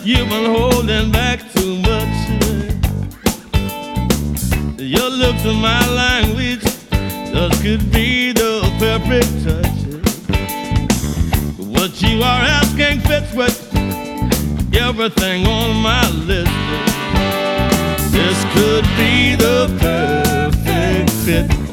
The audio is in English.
You've been holding back too much. Your looks and my language just could be the perfect touch. What you are asking fits with everything on my list. This could be the perfect fit.